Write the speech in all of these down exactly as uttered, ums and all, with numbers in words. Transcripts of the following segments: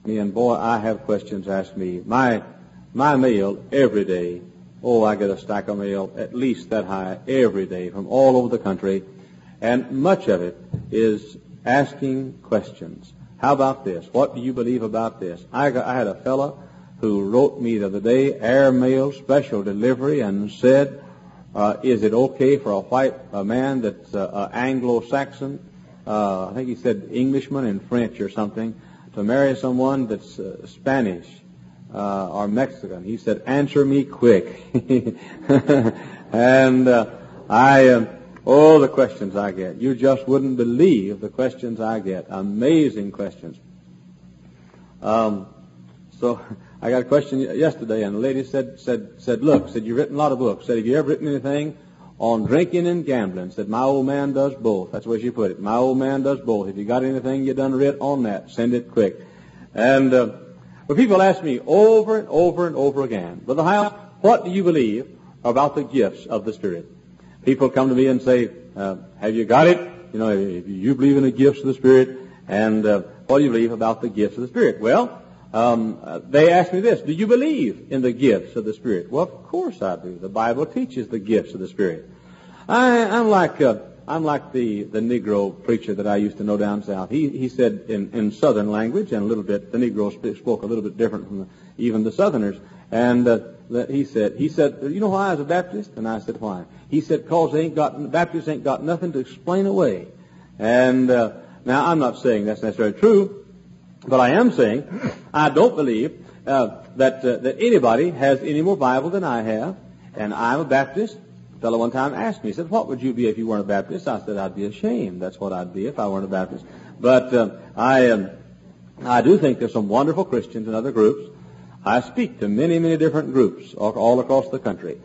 me, and boy, I have questions asked me. My my mail every day, oh, I get a stack of mail at least that high every day from all over the country, and much of it is asking questions. How about this? What do you believe about this? I, got, I had a fellow who wrote me the other day, airmail special delivery, and said, uh, is it okay for a white a man that's uh, uh, Anglo-Saxon, uh, I think he said Englishman and French or something, to marry someone that's uh, Spanish uh, or Mexican? He said, answer me quick. And uh, I... Uh, Oh, the questions I get. You just wouldn't believe the questions I get. Amazing questions. Um, so I got a question yesterday, and the lady said, said, said, look, said, you've written a lot of books. Said, have you ever written anything on drinking and gambling? Said, my old man does both. That's the way she put it. My old man does both. If you got anything you done writ on that, send it quick. And, uh, but people ask me over and over and over again, Brother Hyles, what do you believe about the gifts of the Spirit? People come to me and say, uh, have you got it? You know, if you believe in the gifts of the Spirit, and uh, what do you believe about the gifts of the Spirit? Well, um, uh, they ask me this, do you believe in the gifts of the Spirit? Well, of course I do. The Bible teaches the gifts of the Spirit. I, I'm like uh, I'm like the, the Negro preacher that I used to know down south. He he said in, in Southern language, and a little bit, the Negro spoke a little bit different from the, even the Southerners, and uh, he said, he said, you know why I was a Baptist? And I said, why? He said, cause they ain't got, Baptists ain't got nothing to explain away. And, uh, now I'm not saying that's necessarily true, but I am saying I don't believe, uh, that, uh, that anybody has any more Bible than I have. And I'm a Baptist. A fellow one time asked me, he said, what would you be if you weren't a Baptist? I said, I'd be ashamed. That's what I'd be if I weren't a Baptist. But, uh, I, um, I do think there's some wonderful Christians in other groups. I speak to many, many different groups all across the country.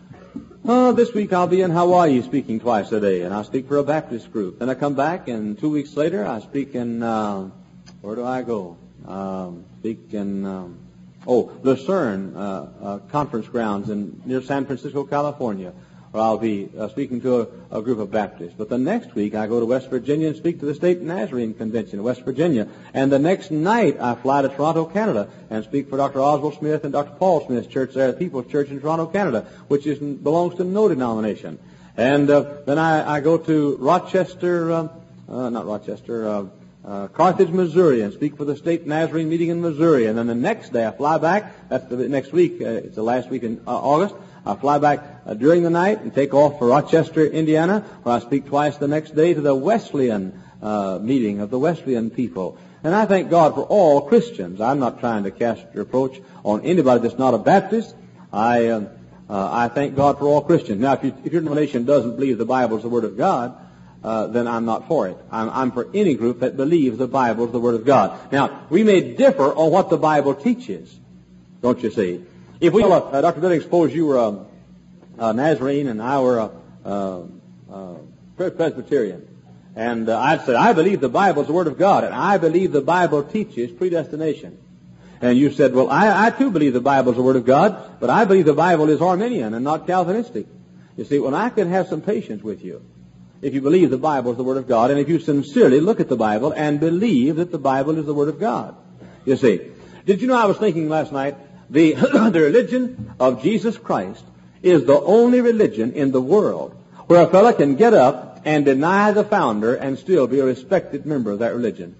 Uh, this week I'll be in Hawaii speaking twice a day, and I speak for a Baptist group. Then I come back, and two weeks later I speak in, uh, where do I go? Um, speak in, um, oh, Lucerne uh, uh, Conference Grounds in near San Francisco, California, where I'll be uh, speaking to a, a group of Baptists. But the next week I go to West Virginia and speak to the State Nazarene Convention in West Virginia. And the next night I fly to Toronto, Canada, and speak for Doctor Oswald Smith and Doctor Paul Smith's church there, the People's Church in Toronto, Canada, which is, belongs to no denomination. And uh, then I, I go to Rochester, uh, uh, not Rochester, uh, uh, Carthage, Missouri, and speak for the State Nazarene meeting in Missouri. And then the next day I fly back. That's the next week. Uh, it's the last week in uh, August. I fly back uh, during the night and take off for Rochester, Indiana, where I speak twice the next day to the Wesleyan uh, meeting of the Wesleyan people. And I thank God for all Christians. I'm not trying to cast reproach on anybody that's not a Baptist. I uh, uh, I thank God for all Christians. Now, if, you, if your denomination doesn't believe the Bible is the Word of God, uh, then I'm not for it. I'm, I'm for any group that believes the Bible is the Word of God. Now, we may differ on what the Bible teaches, don't you see? If we, uh, Doctor Billings, suppose you were a, a Nazarene and I were a, a, a Presbyterian, and uh, I'd say, I believe the Bible is the Word of God, and I believe the Bible teaches predestination. And you said, well, I, I too believe the Bible is the Word of God, but I believe the Bible is Arminian and not Calvinistic. You see, well, I can have some patience with you if you believe the Bible is the Word of God, and if you sincerely look at the Bible and believe that the Bible is the Word of God. You see, did you know I was thinking last night, The, the religion of Jesus Christ is the only religion in the world where a fellow can get up and deny the founder and still be a respected member of that religion.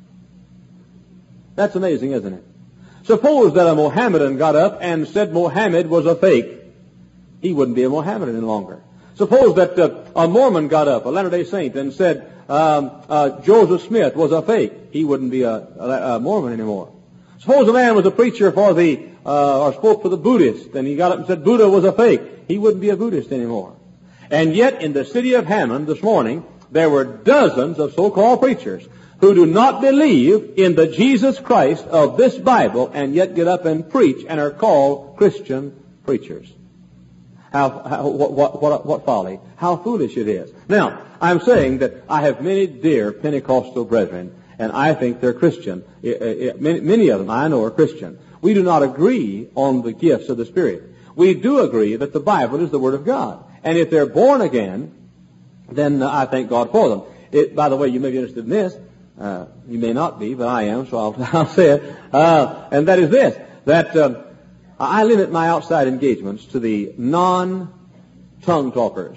That's amazing, isn't it? Suppose that a Mohammedan got up and said Mohammed was a fake. He wouldn't be a Mohammedan any longer. Suppose that uh, a Mormon got up, a Latter-day Saint, and said um, uh, Joseph Smith was a fake. He wouldn't be a, a, a Mormon anymore. Suppose a man was a preacher for the, uh, or spoke for the Buddhists, and he got up and said Buddha was a fake. He wouldn't be a Buddhist anymore. And yet, in the city of Hammond this morning, there were dozens of so-called preachers who do not believe in the Jesus Christ of this Bible, and yet get up and preach and are called Christian preachers. How, how what, what, what, what folly. How foolish it is. Now, I'm saying that I have many dear Pentecostal brethren, and I think they're Christian. Many of them I know are Christian. We do not agree on the gifts of the Spirit. We do agree that the Bible is the Word of God. And if they're born again, then I thank God for them. It, by the way, you may be interested in this. Uh, you may not be, but I am, so I'll, I'll say it. Uh, and that is this, that um, I limit my outside engagements to the non-tongue talkers.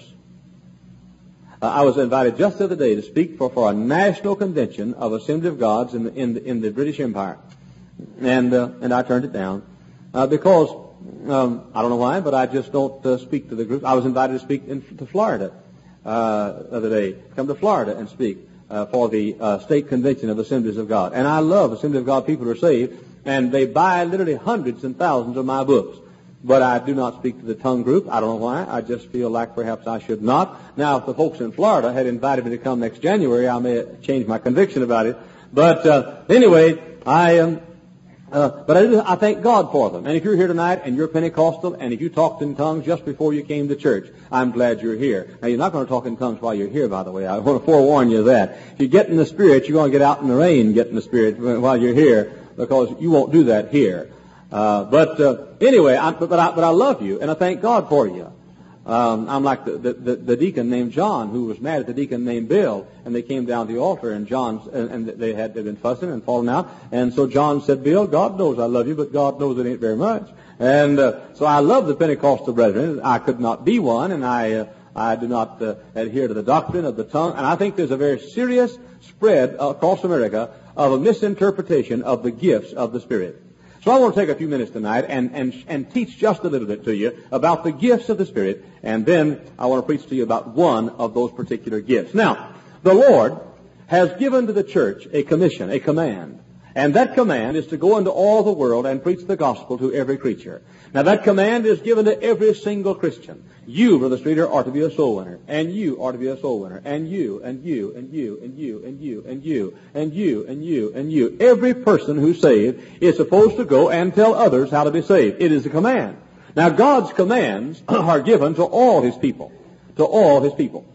Uh, I was invited just the other day to speak for, for a national convention of Assembly of Gods in the, in the, in the British Empire. And, uh, and I turned it down, uh, because, um, I don't know why, but I just don't, uh, speak to the group. I was invited to speak in, to Florida, uh, the other day. Come to Florida and speak, uh, for the, uh, state convention of Assemblies of God. And I love Assembly of God people who are saved, and they buy literally hundreds and thousands of my books. But I do not speak to the tongue group. I don't know why. I just feel like perhaps I should not. Now, if the folks in Florida had invited me to come next January, I may change my conviction about it. But, uh, anyway, I am, uh, but I, do, I thank God for them. And if you're here tonight and you're Pentecostal, and if you talked in tongues just before you came to church, I'm glad you're here. Now, you're not going to talk in tongues while you're here, by the way. I want to forewarn you of that. If you get in the Spirit, you're going to get out in the rain and get in the Spirit while you're here, because you won't do that here. Uh, but, uh, anyway, I, but, I, but I love you, and I thank God for you. Um, I'm like the, the, the deacon named John, who was mad at the deacon named Bill, and they came down to the altar, and John, and, and they had, they'd been fussing and falling out, and so John said, Bill, God knows I love you, but God knows it ain't very much. And, uh, so I love the Pentecostal brethren. I could not be one, and I, uh, I do not, uh, adhere to the doctrine of the tongue, and I think there's a very serious spread across America of a misinterpretation of the gifts of the Spirit. So I want to take a few minutes tonight and, and, and teach just a little bit to you about the gifts of the Spirit, and then I want to preach to you about one of those particular gifts. Now, the Lord has given to the church a commission, a command, and that command is to go into all the world and preach the gospel to every creature. Now, that command is given to every single Christian. You, Brother Streeter, are to be a soul winner, and you are to be a soul winner, and you, and you, and you, and you, and you, and you, and you, and you, and you. Every person who's saved is supposed to go and tell others how to be saved. It is a command. Now, God's commands are given to all His people, to all His people.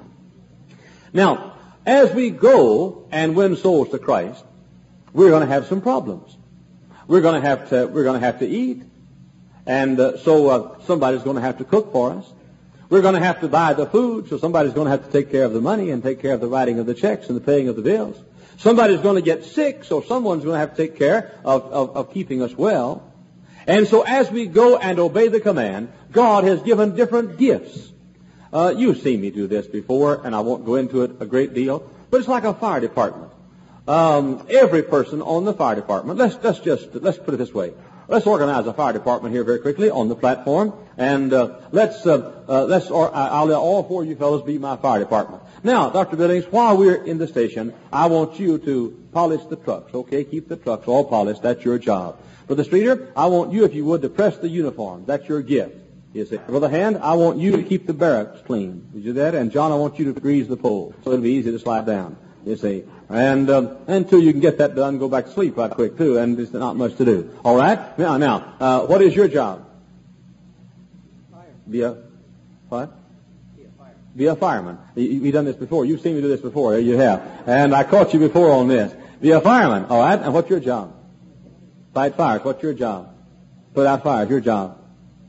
Now, as we go and win souls to Christ, we're going to have some problems. We're going to have to, we're going to have to eat. And uh, so uh, somebody's going to have to cook for us. We're going to have to buy the food, so somebody's going to have to take care of the money and take care of the writing of the checks and the paying of the bills. Somebody's going to get sick, so someone's going to have to take care of, of, of keeping us well. And so as we go and obey the command, God has given different gifts. Uh, you've seen me do this before, and I won't go into it a great deal, but it's like a fire department. Um, every person on the fire department, let's, let's just, let's put it this way. Let's organize a fire department here very quickly on the platform, and uh, let's uh, uh, let's. Or, I'll let all four of you fellows be my fire department. Now, Doctor Billings, while we're in the station, I want you to polish the trucks. Okay, keep the trucks all polished. That's your job. Brother Streeter, I want you, if you would, to press the uniform. That's your gift. You see, Brother Hand, I want you to keep the barracks clean. Did you do that? And John, I want you to grease the pole so it'll be easy to slide down. You see, and um, until you can get that done, go back to sleep right quick too, and there's not much to do. All right. Now, now, uh, what is your job? Fire. Be a what? Be a fireman. Be a fireman. You, you've done this before. You've seen me do this before. You have, and I caught you before on this. Be a fireman. All right. And what's your job? Fight fires. What's your job? Put out fires. Your job.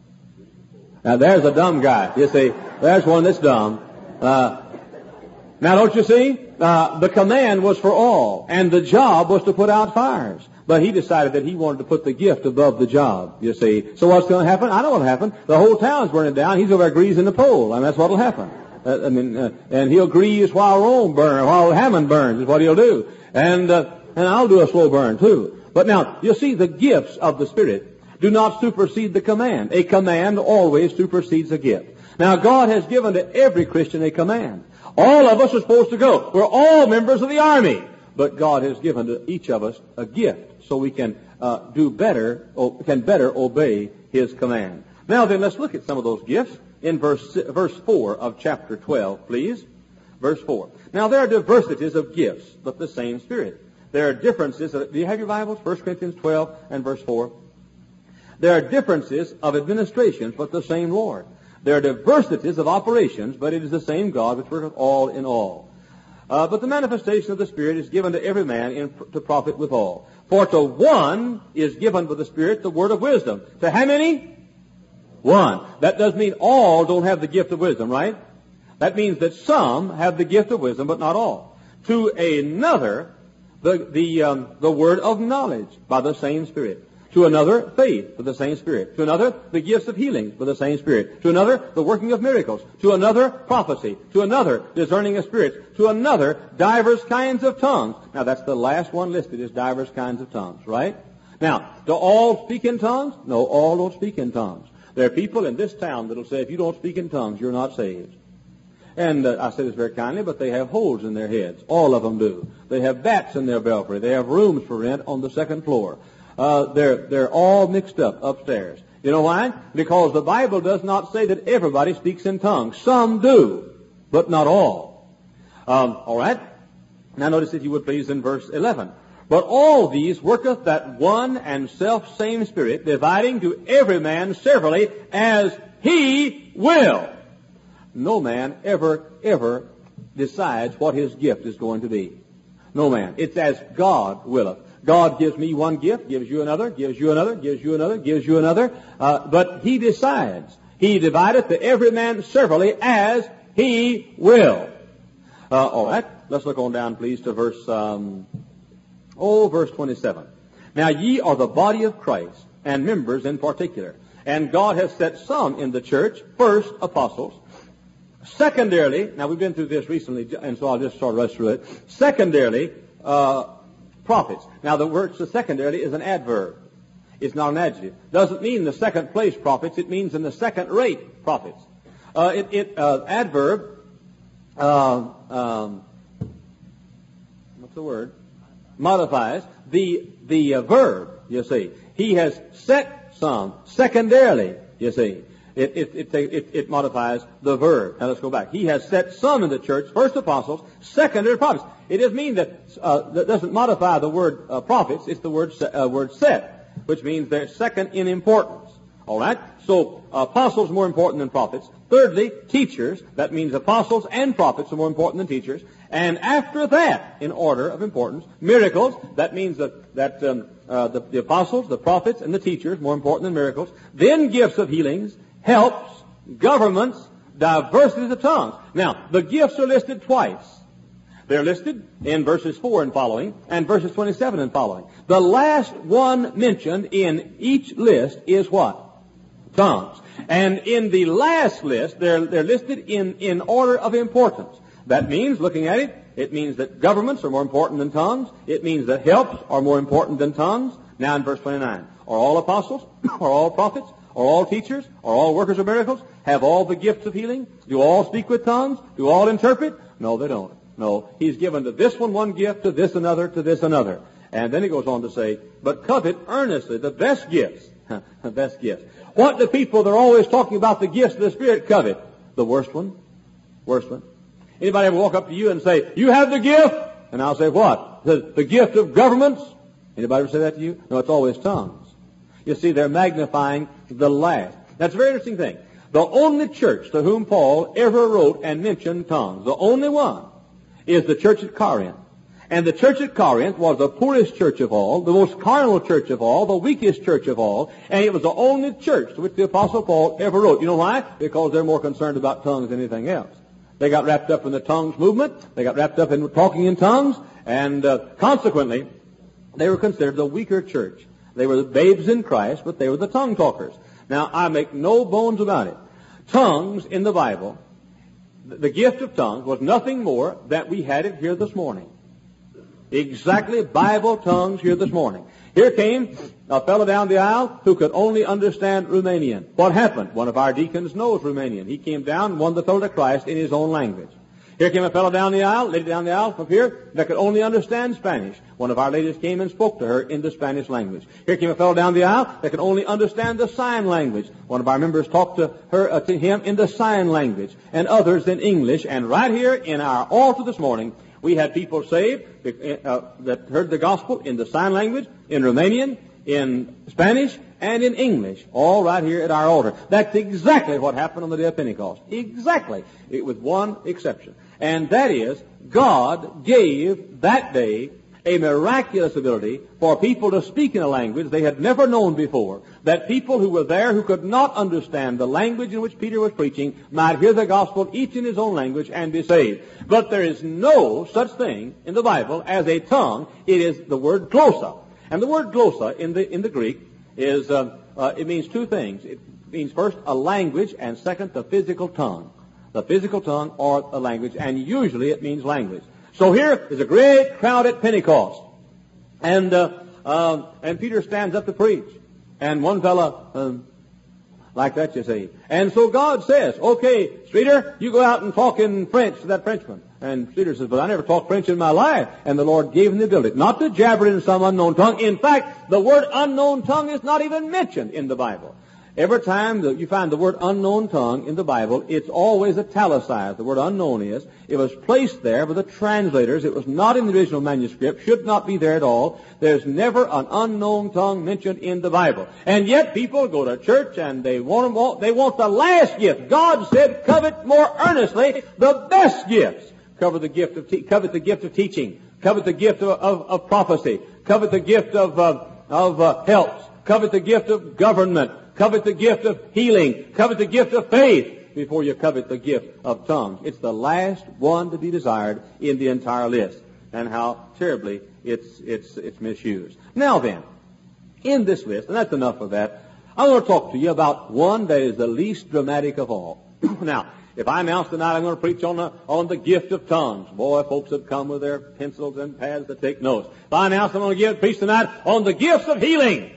Now, there's a dumb guy. You see, there's one that's dumb. Uh, now, don't you see? Uh, the command was for all, and the job was to put out fires. But he decided that he wanted to put the gift above the job, you see. So what's going to happen? I know what'll happen. The whole town's burning down. He's over there greasing the pole, and that's what'll happen. Uh, I mean, uh, and he'll grease while Rome burns, while Hammond burns is what he'll do. And, uh, and I'll do a slow burn too. But now, you see, the gifts of the Spirit do not supersede the command. A command always supersedes a gift. Now, God has given to every Christian a command. All of us are supposed to go. We're all members of the army. But God has given to each of us a gift so we can uh, do better, or can better obey His command. Now then, let's look at some of those gifts in verse verse four of chapter twelve, please. Verse four. Now, there are diversities of gifts, but the same Spirit. There are differences. Of, do you have your Bibles? First Corinthians twelve and verse four. There are differences of administrations, but the same Lord. There are diversities of operations, but it is the same God which worketh all in all. Uh, but the manifestation of the Spirit is given to every man in, to profit withal. For to one is given by the Spirit the word of wisdom. To how many? One. That does mean all don't have the gift of wisdom, right? That means that some have the gift of wisdom, but not all. To another, the the um, the word of knowledge by the same Spirit. To another, faith by the same Spirit. To another, the gifts of healing by the same Spirit. To another, the working of miracles. To another, prophecy. To another, discerning of spirits. To another, divers kinds of tongues. Now, that's the last one listed, is divers kinds of tongues, right? Now, do all speak in tongues? No, all don't speak in tongues. There are people in this town that will say, if you don't speak in tongues, you're not saved. And uh, I say this very kindly, but they have holes in their heads. All of them do. They have bats in their belfry. They have rooms for rent on the second floor. Uh, they're, they're all mixed up upstairs. You know why? Because the Bible does not say that everybody speaks in tongues. Some do, but not all. Um, all right? Now notice, if you would please, in verse eleven. But all these worketh that one and self-same Spirit, dividing to every man severally as he will. No man ever, ever decides what his gift is going to be. No man. It's as God willeth. God gives me one gift, gives you another, gives you another, gives you another, gives you another. Uh, but He decides. He divideth to every man severally as He will. Uh, all right. Let's look on down, please, to verse, um, oh, verse twenty-seven. Now ye are the body of Christ, and members in particular. And God has set some in the church, first apostles. Secondarily, now we've been through this recently, and so I'll just sort of rush through it. Secondarily, uh, prophets. Now, the word secondarily is an adverb. It's not an adjective. Doesn't mean the second place prophets. It means in the second rate prophets. Uh, it, it uh, adverb, uh, um, what's the word? Modifies the the uh, verb. You see, He has set some secondarily. You see, it it it, it it modifies the verb. Now let's go back. He has set some in the church, first apostles, secondary prophets. It doesn't mean that, uh, that doesn't modify the word uh, prophets. It's the word, uh, word set, which means they're second in importance. All right? So, uh, apostles are more important than prophets. Thirdly, teachers. That means apostles and prophets are more important than teachers. And after that, in order of importance, miracles. That means that, that um, uh, the, the apostles, the prophets, and the teachers, more important than miracles. Then gifts of healings, helps, governments, diversities of tongues. Now, the gifts are listed twice. They're listed in verses four and following, and verses twenty-seven and following. The last one mentioned in each list is what? Tongues. And in the last list, they're, they're listed in, in order of importance. That means, looking at it, it means that governments are more important than tongues. It means that helps are more important than tongues. Now in verse twenty-nine, are all apostles? Are all prophets? Are all teachers? Are all workers of miracles? Have all the gifts of healing? Do all speak with tongues? Do all interpret? No, they don't. No, He's given to this one one gift, to this another, to this another. And then He goes on to say, but covet earnestly the best gifts. The best gifts. What do people that are always talking about the gifts of the Spirit covet? The worst one. Worst one. Anybody ever walk up to you and say, you have the gift? And I'll say, what? The, the gift of governments? Anybody ever say that to you? No, it's always tongues. You see, they're magnifying the last. That's a very interesting thing. The only church to whom Paul ever wrote and mentioned tongues, the only one, is the church at Corinth. And the church at Corinth was the poorest church of all, the most carnal church of all, the weakest church of all, and it was the only church to which the Apostle Paul ever wrote. You know why? Because they're more concerned about tongues than anything else. They got wrapped up in the tongues movement, they got wrapped up in talking in tongues, and uh, consequently, they were considered the weaker church. They were the babes in Christ, but they were the tongue talkers. Now, I make no bones about it. Tongues in the Bible, the gift of tongues was nothing more than we had it here this morning. Exactly Bible tongues here this morning. Here came a fellow down the aisle who could only understand Romanian. What happened? One of our deacons knows Romanian. He came down and won the fellow to Christ in his own language. Here came a fellow down the aisle, lady down the aisle from here, that could only understand Spanish. One of our ladies came and spoke to her in the Spanish language. Here came a fellow down the aisle that could only understand the sign language. One of our members talked to her, uh, to him in the sign language, and others in English. And right here in our altar this morning, we had people saved uh, that heard the gospel in the sign language, in Romanian, in Spanish, and in English, all right here at our altar. That's exactly what happened on the day of Pentecost. Exactly. It with one exception. And that is, God gave that day a miraculous ability for people to speak in a language they had never known before, that people who were there who could not understand the language in which Peter was preaching might hear the gospel each in his own language and be saved. But there is no such thing in the Bible as a tongue. It is the word glossa. And the word glossa in the, in the Greek is, uh, uh, it means two things. It means first a language, and second the physical tongue. The physical tongue or a language, and usually it means language. So here is a great crowd at Pentecost, and uh, uh, and Peter stands up to preach, and one fella um, like that, you see. And so God says, "Okay, Streeter, you go out and talk in French to that Frenchman." And Streeter says, "But I never talked French in my life." And the Lord gave him the ability not to jabber in some unknown tongue. In fact, the word unknown tongue is not even mentioned in the Bible. Every time that you find the word unknown tongue in the Bible, it's always italicized. The word unknown is. It was placed there by the translators. It was not in the original manuscript, should not be there at all. There's never an unknown tongue mentioned in the Bible. And yet people go to church and they want, they want the last gift. God said, covet more earnestly the best gifts. Covet the gift of, te- covet the gift of teaching. Covet the gift of, of, of prophecy. Covet the gift of, uh, of uh, helps. Covet the gift of government. Covet the gift of healing. Covet the gift of faith before you covet the gift of tongues. It's the last one to be desired in the entire list, and how terribly it's it's it's misused. Now then, in this list, and that's enough of that, I want to talk to you about one that is the least dramatic of all. Now, if I announce tonight I'm going to preach on the, on the gift of tongues, boy, folks would come with their pencils and pads to take notes. If I announce I'm going to give, preach tonight on the gifts of healing,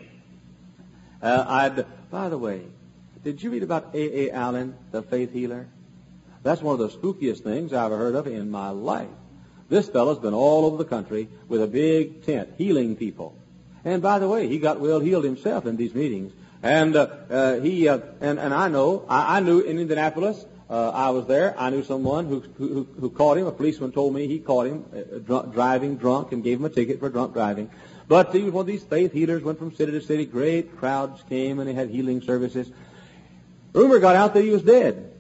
uh, I'd... By the way, did you read about A A Allen, the faith healer? That's one of the spookiest things I've ever heard of in my life. This fellow's been all over the country with a big tent healing people. And by the way, he got well healed himself in these meetings. And uh, uh, he uh, and and I know I, I knew in Indianapolis. Uh, I was there. I knew someone who, who who caught him. A policeman told me he caught him uh, drunk, driving drunk and gave him a ticket for drunk driving. But he was one of these faith healers, went from city to city. Great crowds came and they had healing services. Rumor got out that he was dead.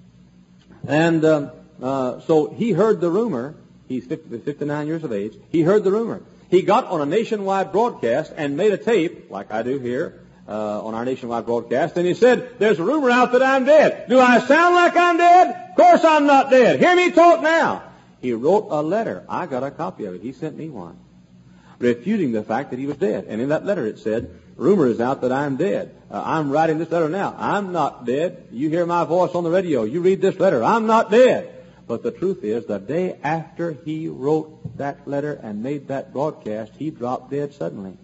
And um, uh, so he heard the rumor. He's fifty, fifty-nine years of age. He heard the rumor. He got on a nationwide broadcast and made a tape, like I do here, uh, on our nationwide broadcast. And he said, "There's a rumor out that I'm dead. Do I sound like I'm dead? Of course I'm not dead. Hear me talk now." He wrote a letter. I got a copy of it. He sent me one, refuting the fact that he was dead. And in that letter it said, "Rumor is out that I'm dead. Uh, I'm writing this letter now. I'm not dead. You hear my voice on the radio. You read this letter. I'm not dead." But the truth is, the day after he wrote that letter and made that broadcast, he dropped dead suddenly.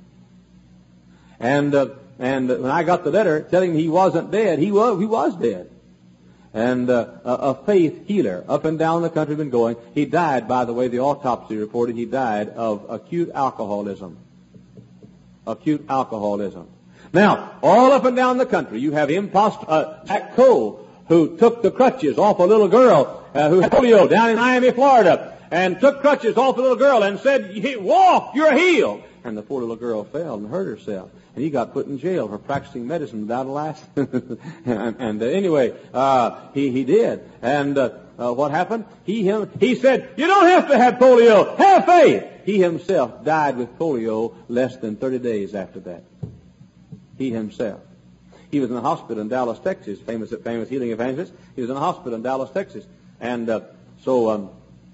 And uh, and when I got the letter telling me he wasn't dead, he was he was dead. And uh, a, a faith healer up and down the country been going. He died, by the way, the autopsy reported he died of acute alcoholism. Acute alcoholism. Now, all up and down the country, you have impost uh, Jack Cole, who took the crutches off a little girl uh, who had polio down in Miami, Florida, and took crutches off a little girl and said, "Walk, you're healed." And the poor little girl fell and hurt herself. And he got put in jail for practicing medicine without a license. and and uh, anyway, uh, he, he did. And uh, uh, what happened? He him, he said, "You don't have to have polio. Have faith." He himself died with polio less than thirty days after that. He himself. He was in a hospital in Dallas, Texas, famous famous healing evangelist. He was in a hospital in Dallas, Texas. And uh, so... Um,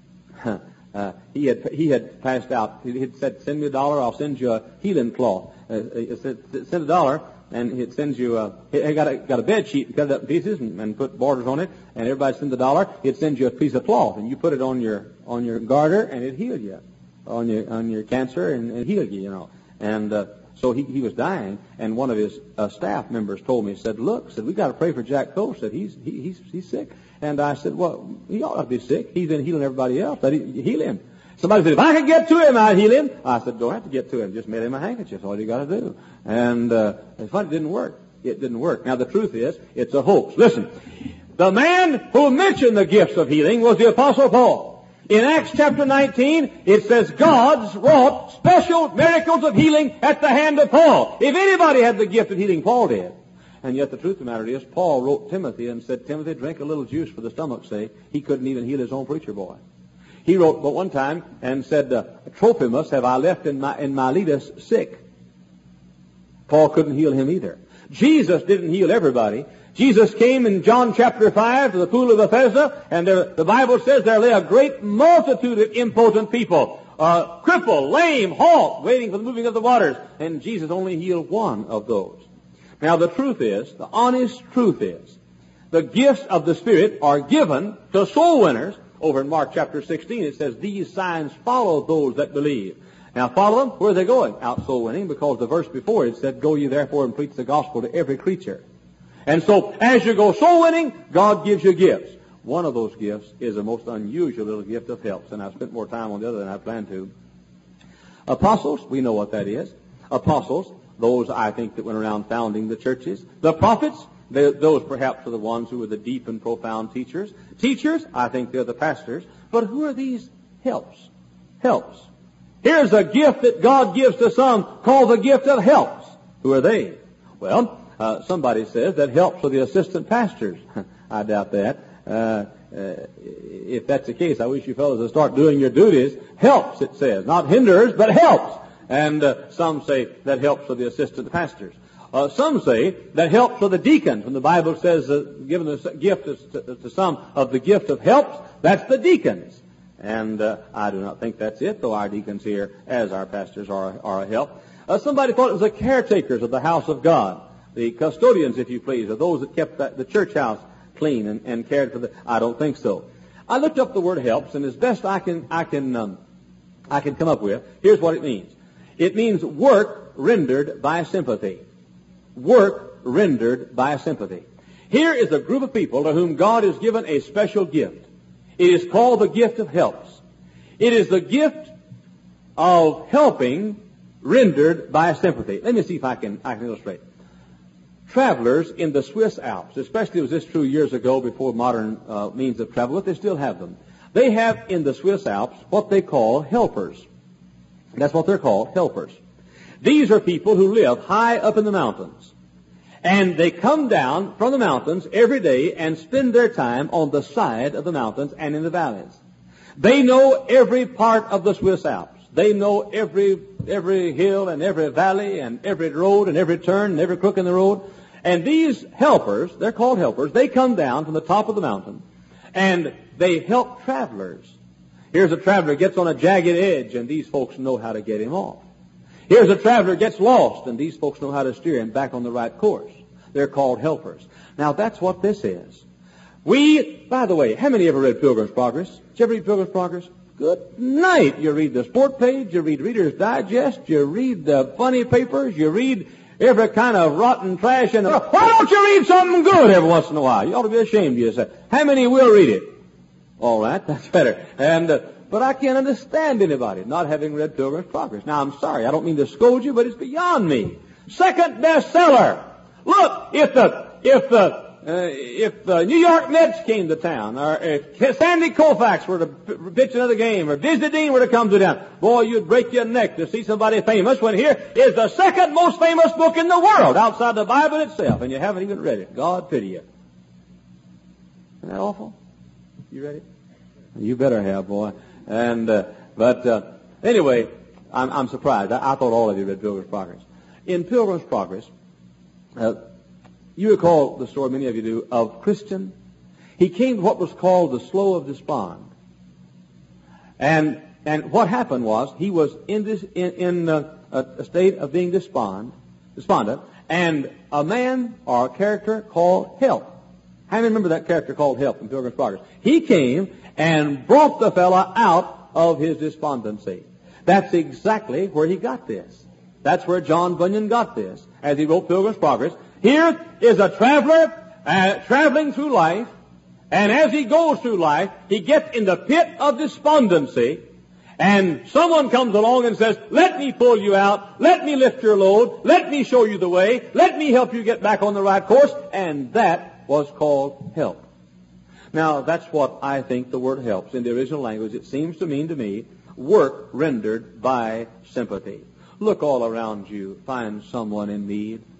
Uh, he had he had passed out. He had said, "Send me a dollar, I'll send you a healing cloth." Uh, he said, "Send a dollar," and it sends you a. He got a got a bed sheet, cut it up in pieces, and, and put borders on it. And everybody sends a dollar. It sends you a piece of cloth, and you put it on your on your garter, and it healed you on your on your cancer, and, and healed you, you know. And uh, so he he was dying, and one of his uh, staff members told me, said, "Look," said, "we got to pray for Jack Cole." Said, "He's he, he's he's sick." And I said, "Well, he ought to be sick. He's been healing everybody else. Let him heal him." Somebody said, "If I could get to him, I'd heal him." I said, "Don't have to get to him. Just mail him a handkerchief. That's all you got to do." And uh, it's funny, it didn't work. It didn't work. Now, the truth is, it's a hoax. Listen, the man who mentioned the gifts of healing was the Apostle Paul. In Acts chapter nineteen, it says God's wrought special miracles of healing at the hand of Paul. If anybody had the gift of healing, Paul did. And yet the truth of the matter is, Paul wrote Timothy and said, "Timothy, drink a little juice for the stomach's sake." He couldn't even heal his own preacher boy. He wrote but one time and said, uh, Trophimus have I left in, my, in Miletus sick. Paul couldn't heal him either. Jesus didn't heal everybody. Jesus came in John chapter five to the pool of Bethesda, and there, the Bible says there lay a great multitude of impotent people, uh, crippled, lame, halt, waiting for the moving of the waters. And Jesus only healed one of those. Now the truth is, the honest truth is, the gifts of the Spirit are given to soul winners. Over in Mark chapter sixteen, it says, these signs follow those that believe. Now follow them. Where are they going? Out soul winning, because the verse before it said, go ye therefore and preach the gospel to every creature. And so, as you go soul winning, God gives you gifts. One of those gifts is a most unusual little gift of helps, and I've spent more time on the other than I planned to. Apostles, we know what that is. Apostles, those I think that went around founding the churches. The prophets, they, those perhaps are the ones who were the deep and profound teachers. Teachers, I think they're the pastors. But who are these helps? Helps. Here's a gift that God gives to some called the gift of helps. Who are they? Well, Uh, somebody says that helps for the assistant pastors. I doubt that. Uh, uh, if that's the case, I wish you fellows would start doing your duties. Helps, it says. Not hinders, but helps. And uh, some say that helps for the assistant pastors. Uh, some say that helps for the deacons. When the Bible says, uh, given the gift to, to some of the gift of helps, that's the deacons. And uh, I do not think that's it, though our deacons here, as our pastors, are, are a help. Uh, somebody thought it was the caretakers of the house of God. The custodians, if you please, are those that kept the church house clean and, and cared for the. I don't think so. I looked up the word helps, and as best I can, I can, um, I can come up with, here's what it means. It means work rendered by sympathy. Work rendered by sympathy. Here is a group of people to whom God has given a special gift. It is called the gift of helps. It is the gift of helping rendered by sympathy. Let me see if I can, I can illustrate. Travelers in the Swiss Alps, especially was this true years ago before modern uh, means of travel, but they still have them. They have in the Swiss Alps what they call helpers. That's what they're called, helpers. These are people who live high up in the mountains. And they come down from the mountains every day and spend their time on the side of the mountains and in the valleys. They know every part of the Swiss Alps. They know every every hill and every valley and every road and every turn and every crook in the road. And these helpers, they're called helpers, they come down from the top of the mountain and they help travelers. Here's a traveler gets on a jagged edge, and these folks know how to get him off. Here's a traveler gets lost, and these folks know how to steer him back on the right course. They're called helpers. Now, that's what this is. We, by the way, how many ever read Pilgrim's Progress? Did you ever read Pilgrim's Progress? Good night. You read the sport page, you read Reader's Digest, you read the funny papers, you read every kind of rotten trash. And why don't you read something good every once in a while? You ought to be ashamed of yourself. How many will read it? All right, that's better. And uh, but I can't understand anybody not having read Pilgrim's Progress. Now, I'm sorry, I don't mean to scold you, but it's beyond me. Second bestseller. Look, if the if the Uh, if the New York Mets came to town, or if Sandy Koufax were to pitch another game, or Disney Dean were to come to town, boy, you'd break your neck to see somebody famous, when here is the second most famous book in the world outside the Bible itself, and you haven't even read it. God pity you. Isn't that awful? You read it? You better have, boy. And uh, but uh, anyway, I'm, I'm surprised. I, I thought all of you read Pilgrim's Progress. In Pilgrim's Progress, uh, you recall the story, many of you do, of Christian. He came to what was called the Slough of Despond. And and what happened was, he was in this in, in uh, a, a state of being despond, despondent, and a man or a character called Help. How many remember that character called Help in Pilgrim's Progress? He came and brought the fella out of his despondency. That's exactly where he got this. That's where John Bunyan got this, as he wrote Pilgrim's Progress. Here is a traveler uh, traveling through life, and as he goes through life, he gets in the pit of despondency, and someone comes along and says, let me pull you out, let me lift your load, let me show you the way, let me help you get back on the right course, and that was called help. Now, that's what I think the word helps. In the original language, it seems to mean to me, work rendered by sympathy. Look all around you, find someone in need.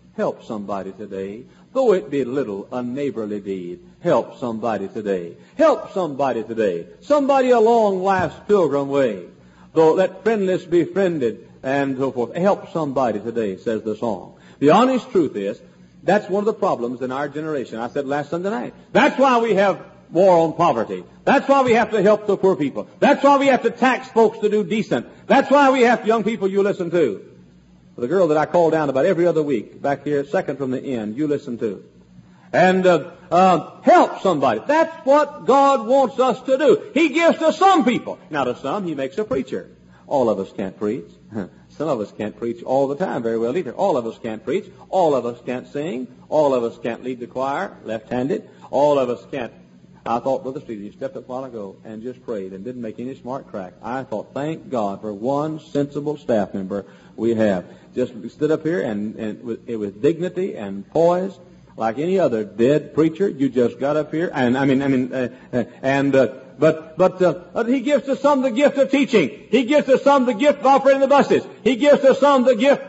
Help somebody today. Though it be little, a neighborly deed. Help somebody today. Help somebody today. Somebody along life's pilgrim way. Though let friendless be friended, and so forth. Help somebody today, says the song. The honest truth is, that's one of the problems in our generation. I said last Sunday night. That's why we have war on poverty. That's why we have to help the poor people. That's why we have to tax folks to do decent. That's why we have young people you listen to. The girl that I call down about every other week, back here, second from the end, you listen to. And uh, uh, help somebody. That's what God wants us to do. He gives to some people. Now to some, He makes a preacher. All of us can't preach. Some of us can't preach all the time very well either. All of us can't preach. All of us can't sing. All of us can't lead the choir, left-handed. All of us can't. I thought Brother Stevie, you stepped up a while ago and just prayed and didn't make any smart crack. I thought, thank God for one sensible staff member we have. Just stood up here and, and with, with dignity and poise, like any other dead preacher. You just got up here and I mean, I mean, uh, uh, and uh, but but uh, He gives to some the gift of teaching. He gives to some the gift of operating the buses. He gives to some the gift,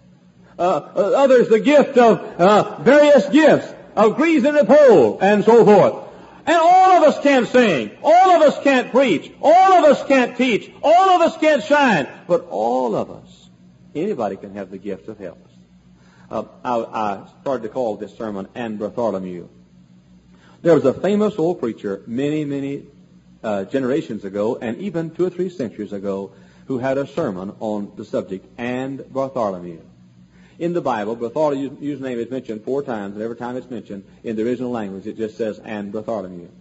uh, uh, others the gift of uh, various gifts of greasing the pole and so forth. And all of us can't sing. All of us can't preach. All of us can't teach. All of us can't shine. But all of us, anybody can have the gift of help. Uh, I, I started to call this sermon And Bartholomew. There was a famous old preacher many, many uh, generations ago, and even two or three centuries ago, who had a sermon on the subject, And Bartholomew. In the Bible, Bartholomew's name is mentioned four times, and every time it's mentioned in the original language, it just says, And Bartholomew.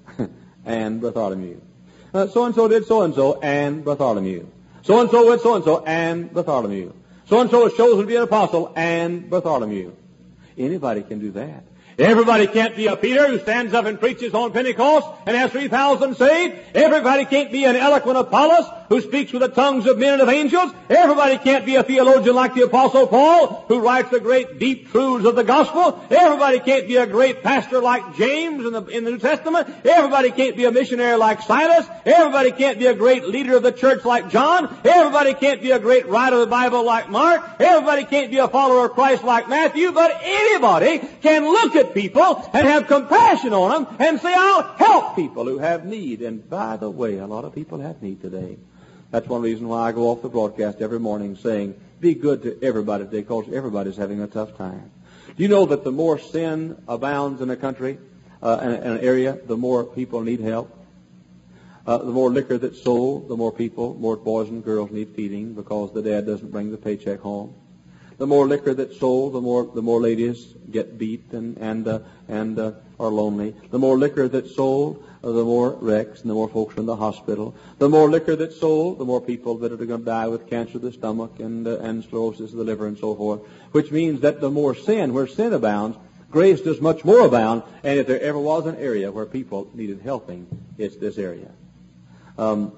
And Bartholomew. Uh, so-and-so did so-and-so, and Bartholomew. So-and-so went so-and-so, and Bartholomew. So-and-so was chosen to be an apostle, and Bartholomew. Anybody can do that. Everybody can't be a Peter who stands up and preaches on Pentecost and has three thousand saved. Everybody can't be an eloquent Apollos who speaks with the tongues of men and of angels. Everybody can't be a theologian like the Apostle Paul who writes the great deep truths of the gospel. Everybody can't be a great pastor like James in the, in the New Testament. Everybody can't be a missionary like Silas. Everybody can't be a great leader of the church like John. Everybody can't be a great writer of the Bible like Mark. Everybody can't be a follower of Christ like Matthew. But anybody can look at people and have compassion on them and say, I'll help people who have need. And by the way, a lot of people have need today. That's one reason why I go off the broadcast every morning saying, be good to everybody today, because everybody's having a tough time. Do you know that the more sin abounds in a country, uh, in, in an area, the more people need help? Uh, the more liquor that's sold, the more people, more boys and girls need feeding because the dad doesn't bring the paycheck home. The more liquor that's sold, the more the more ladies get beat and and uh, and uh, are lonely. The more liquor that's sold, uh, the more wrecks and the more folks are in the hospital. The more liquor that's sold, the more people that are going to die with cancer of the stomach and uh, and cirrhosis of the liver and so forth. Which means that the more sin, where sin abounds, grace does much more abound. And if there ever was an area where people needed helping, it's this area. Um,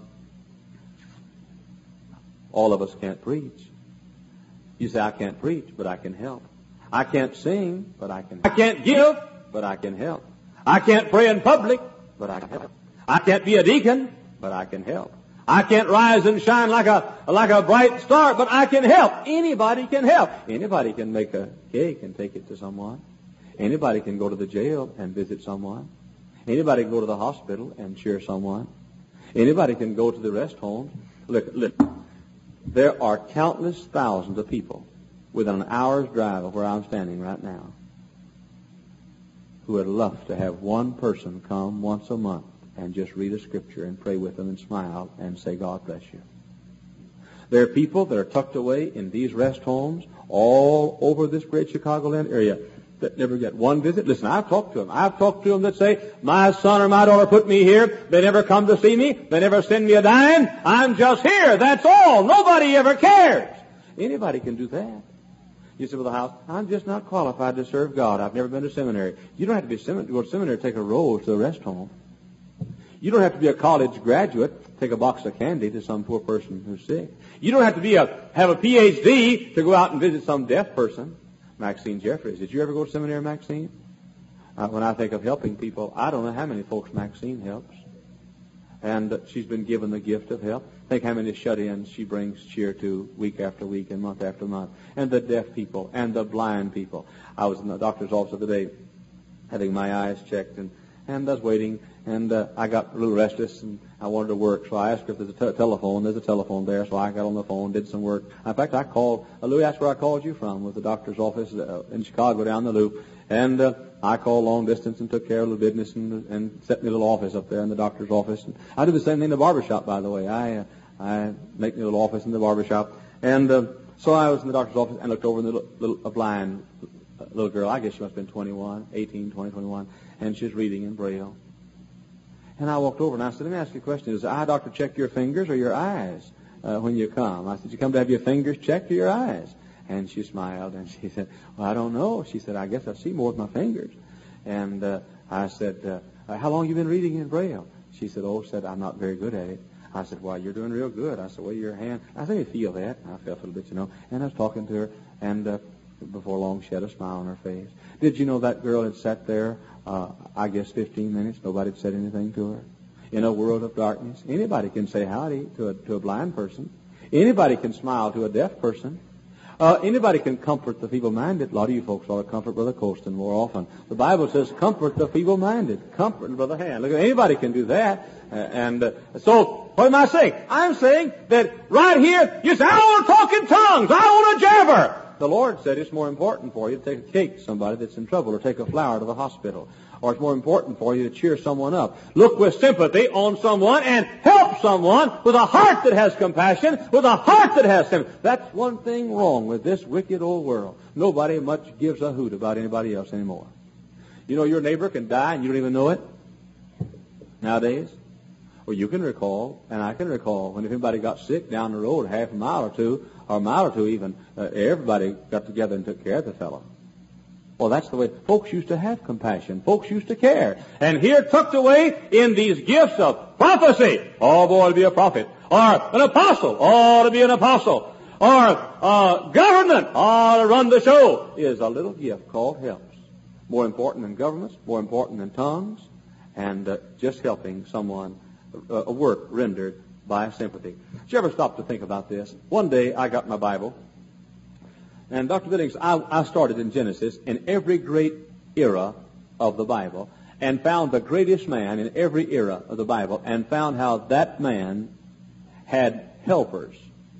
all of us can't preach. You say, I can't preach, but I can help. I can't sing, but I can help. I can't give, but I can help. I can't pray in public, but I can help. I can't be a deacon, but I can help. I can't rise and shine like a like a bright star, but I can help. Anybody can help. Anybody can make a cake and take it to someone. Anybody can go to the jail and visit someone. Anybody can go to the hospital and cheer someone. Anybody can go to the rest homes. Look, look. There are countless thousands of people within an hour's drive of where I'm standing right now who would love to have one person come once a month and just read a scripture and pray with them and smile and say, God bless you. There are people that are tucked away in these rest homes all over this great Chicagoland area that never get one visit. Listen, I've talked to them. I've talked to them that say, my son or my daughter put me here. They never come to see me. They never send me a dime. I'm just here. That's all. Nobody ever cares. Anybody can do that. You say, well, the house, I'm just not qualified to serve God. I've never been to seminary. You don't have to be semin- go to seminary to take a rose to a rest home. You don't have to be a college graduate, take a box of candy to some poor person who's sick. You don't have to be a have a P H D to go out and visit some deaf person. Maxine Jeffries. Did you ever go to seminary, Maxine? Uh, when I think of helping people, I don't know how many folks Maxine helps. And uh, she's been given the gift of help. Think how many shut-ins she brings cheer to week after week and month after month. And the deaf people and the blind people. I was in the doctor's office the other day having my eyes checked, and, and I was waiting, and uh, I got a little restless, and I wanted to work. So I asked her if there's a te- telephone. There's a telephone there. So I got on the phone, did some work. In fact, I called, uh, Louis, that's where I called you from, was the doctor's office uh, in Chicago down the loop. And uh, I called long distance and took care of the business and, and set me a little office up there in the doctor's office. And I do the same thing in the barber shop, by the way. I uh, I make me a little office in the barber shop. And uh, so I was in the doctor's office and looked over in the little, little, a blind uh, little girl. I guess she must have been twenty-one, eighteen, twenty, twenty-one. And she was reading in Braille. And I walked over and I said, let me ask you a question. Does the eye doctor check your fingers or your eyes uh, when you come? I said, you come to have your fingers checked or your eyes? And she smiled and she said, well, I don't know. She said, I guess I see more with my fingers. And uh, I said, uh, how long have you been reading in Braille? She said, oh, said, I'm not very good at it. I said, well, you're doing real good. I said, well, your hand. I said, you feel that. I felt a little bit, you know. And I was talking to her, and uh, before long, she had a smile on her face. Did you know that girl had sat there, uh, I guess, fifteen minutes? Nobody had said anything to her. In a world of darkness, anybody can say howdy to a, to a blind person. Anybody can smile to a deaf person. Uh, anybody can comfort the feeble-minded. A lot of you folks ought to comfort Brother Colston more often. The Bible says, comfort the feeble-minded. Comfort Brother Hand. Look, anybody can do that. Uh, and uh, so, what am I saying? I'm saying that right here, you say, I want to talk in tongues. I want to jabber. The Lord said it's more important for you to take a cake to somebody that's in trouble or take a flower to the hospital. Or it's more important for you to cheer someone up. Look with sympathy on someone and help someone with a heart that has compassion, with a heart that has sympathy. That's one thing wrong with this wicked old world. Nobody much gives a hoot about anybody else anymore. You know, your neighbor can die and you don't even know it nowadays. Well, you can recall, and I can recall, when if anybody got sick down the road half a mile or two, or a mile or two even, uh, everybody got together and took care of the fellow. Well, that's the way folks used to have compassion. Folks used to care. And here tucked away in these gifts of prophecy, oh boy, to be a prophet. Or an apostle, oh, to be an apostle. Or uh, government, oh, to run the show, is a little gift called helps. More important than governments, more important than tongues, and uh, just helping someone, uh, a work rendered by sympathy. Did you ever stop to think about this? One day I got my Bible. And Doctor Billings, I, I started in Genesis in every great era of the Bible and found the greatest man in every era of the Bible and found how that man had helpers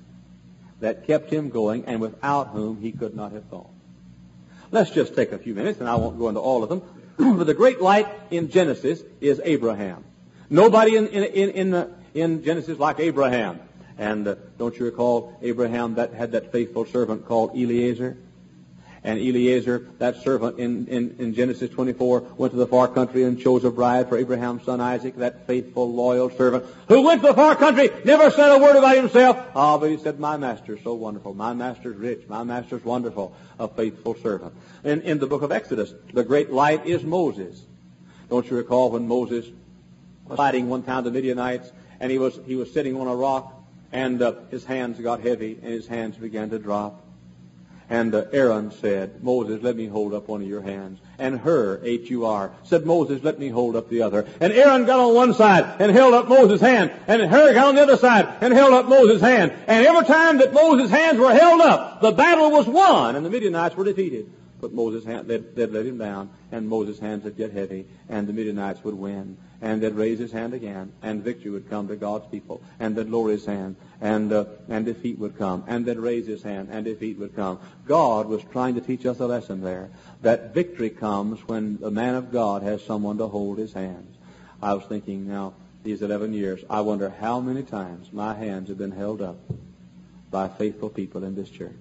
that kept him going and without whom he could not have gone. Let's just take a few minutes, and I won't go into all of them. But the great light in Genesis is Abraham. Nobody in, in, in, in, the, in Genesis like Abraham. And uh, don't you recall Abraham that had that faithful servant called Eliezer? And Eliezer, that servant in, in, in Genesis twenty-four, went to the far country and chose a bride for Abraham's son Isaac, that faithful, loyal servant who went to the far country, never said a word about himself. Ah, but he said, my master's so wonderful. My master's rich. My master's wonderful. A faithful servant. In, in the book of Exodus, the great light is Moses. Don't you recall when Moses was fighting one time the Midianites, and he was, he was sitting on a rock, and uh, his hands got heavy, and his hands began to drop. And uh, Aaron said, Moses, let me hold up one of your hands. And Hur, H U R, said, Moses, let me hold up the other. And Aaron got on one side and held up Moses' hand. And Hur got on the other side and held up Moses' hand. And every time that Moses' hands were held up, the battle was won, and the Midianites were defeated. But Moses' hand, they'd, they'd let him down, and Moses' hands would get heavy, and the Midianites would win. And they'd raise his hand again, and victory would come to God's people. And they'd lower his hand, and uh, and defeat would come. And they'd raise his hand, and defeat would come. God was trying to teach us a lesson there, that victory comes when the man of God has someone to hold his hands. I was thinking now, these eleven years, I wonder how many times my hands have been held up by faithful people in this church.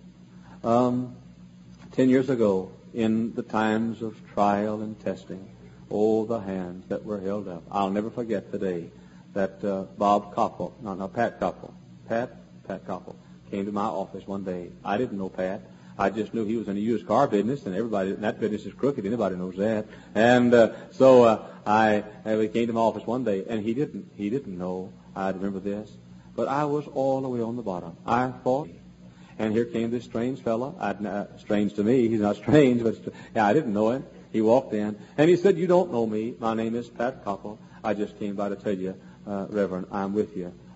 Um... Ten years ago, in the times of trial and testing, oh, the hands that were held up. I'll never forget the day that uh, Bob Koppel, no, no, Pat Koppel, Pat, Pat Koppel, came to my office one day. I didn't know Pat. I just knew he was in the used car business, and everybody in that business is crooked. Anybody knows that. And uh, so uh, I, I came to my office one day, and he didn't, he didn't know. I remember this, but I was all the way on the bottom. I thought. And here came this strange fellow. I'd, uh, strange to me. He's not strange, but yeah, I didn't know him. He walked in, and he said, you don't know me. My name is Pat Koppel. I just came by to tell you, uh, Reverend, I'm with you.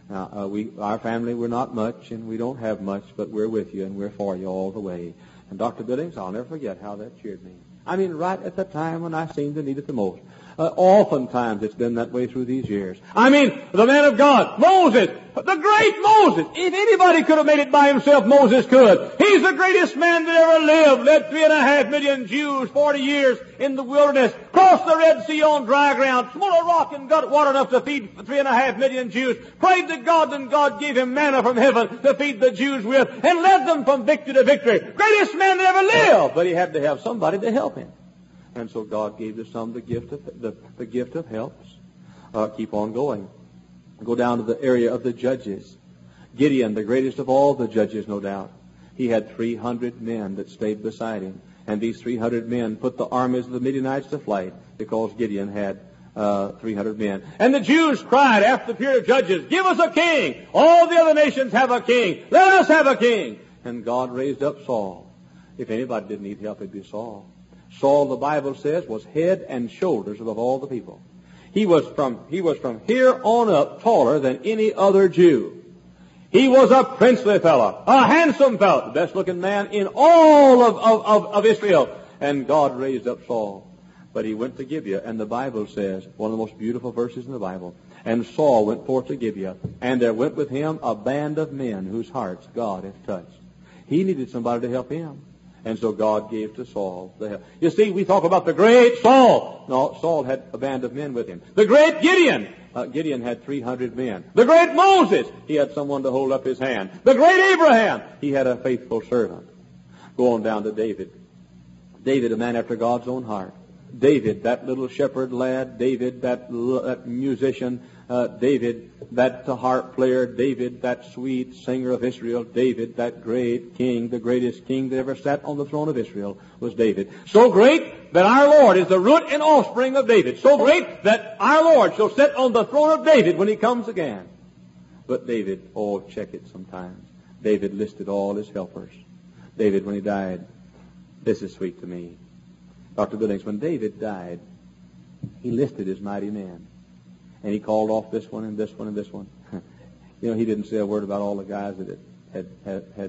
Now, uh, we, our family, we're not much, and we don't have much, but we're with you, and we're for you all the way. And Doctor Billings, I'll never forget how that cheered me. I mean, right at the time when I seemed to need it the most. Uh, oftentimes it's been that way through these years. I mean, the man of God, Moses, the great Moses. If anybody could have made it by himself, Moses could. He's the greatest man that ever lived. Led three and a half million Jews forty years in the wilderness. Crossed the Red Sea on dry ground. Smote a rock and got water enough to feed three and a half million Jews. Prayed to God, and God gave him manna from heaven to feed the Jews with, and led them from victory to victory. Greatest man that ever lived. But he had to have somebody to help him. And so God gave to some the gift of the, the gift of helps. Uh, keep on going. Go down to the area of the judges. Gideon, the greatest of all the judges, no doubt. He had three hundred men that stayed beside him. And these three hundred men put the armies of the Midianites to flight because Gideon had uh, three hundred men. And the Jews cried after the period of judges, give us a king. All the other nations have a king. Let us have a king. And God raised up Saul. If anybody didn't need help, it'd be Saul. Saul, the Bible says, was head and shoulders above all the people. He was from, he was from here on up taller than any other Jew. He was a princely fellow, a handsome fellow, the best looking man in all of, of, of, of Israel. And God raised up Saul. But he went to Gibeah, and the Bible says, one of the most beautiful verses in the Bible, and Saul went forth to Gibeah, and there went with him a band of men whose hearts God hath touched. He needed somebody to help him. And so God gave to Saul the help. You see, we talk about the great Saul. No, Saul had a band of men with him. The great Gideon. Uh, Gideon had three hundred men. The great Moses. He had someone to hold up his hand. The great Abraham. He had a faithful servant. Go on down to David. David, a man after God's own heart. David, that little shepherd lad. David, that, that musician. Uh, David, that harp player. David, that sweet singer of Israel. David, that great king, the greatest king that ever sat on the throne of Israel was David. So great that our Lord is the root and offspring of David. So great that our Lord shall sit on the throne of David when he comes again. But David, oh, check it sometimes. David listed all his helpers. David, when he died, this is sweet to me. Doctor Billings, when David died, he listed his mighty men. And he called off this one and this one and this one. You know, he didn't say a word about all the guys that had had had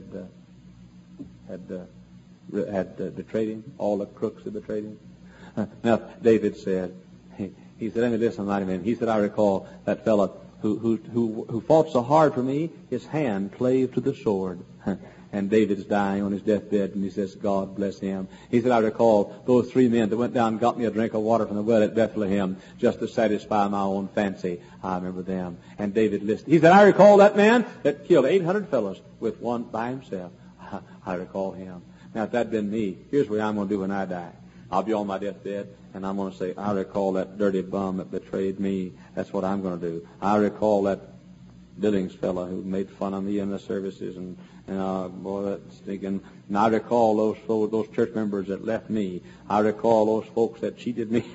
uh, had uh, had uh, betrayed him, all the crooks that betrayed him. Uh, now, David said, he, he said, let me listen, mighty man. He said, I recall that fellow who who who who fought so hard for me, his hand clave to the sword. And David's dying on his deathbed, and he says, God bless him. He said, I recall those three men that went down and got me a drink of water from the well at Bethlehem just to satisfy my own fancy. I remember them. And David listed. He said, I recall that man that killed eight hundred fellows with one by himself. I, I recall him. Now, if that'd been me, here's what I'm going to do when I die. I'll be on my deathbed, and I'm going to say, I recall that dirty bum that betrayed me. That's what I'm going to do. I recall that Billings fellow who made fun of me in the services, and And, uh, boy, that's thinking, and I recall those, those those church members that left me. I recall those folks that cheated me.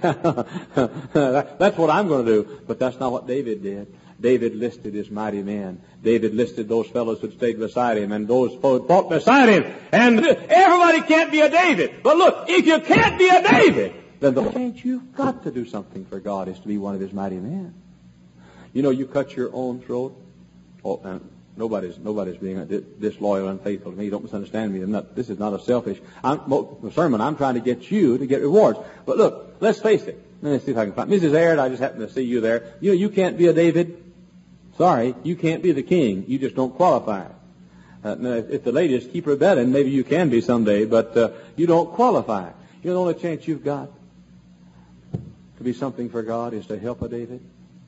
That's what I'm going to do. But that's not what David did. David listed his mighty men. David listed those fellows who stayed beside him, and those who fought beside him. And everybody can't be a David. But look, if you can't be a David, then the chance you've got to do something for God is to be one of his mighty men. You know, you cut your own throat. Oh, and Nobody's nobody's being disloyal and unfaithful to me. Don't misunderstand me. I'm not, this is not a selfish I'm, the sermon. I'm trying to get you to get rewards. But look, let's face it. Let me see if I can find Missus Aird. I just happen to see you there. You know, you can't be a David. Sorry, you can't be the king. You just don't qualify. Uh, now, if, if the ladies keep rebelling, maybe you can be someday, but uh, you don't qualify. You know, the only chance you've got to be something for God is to help a David.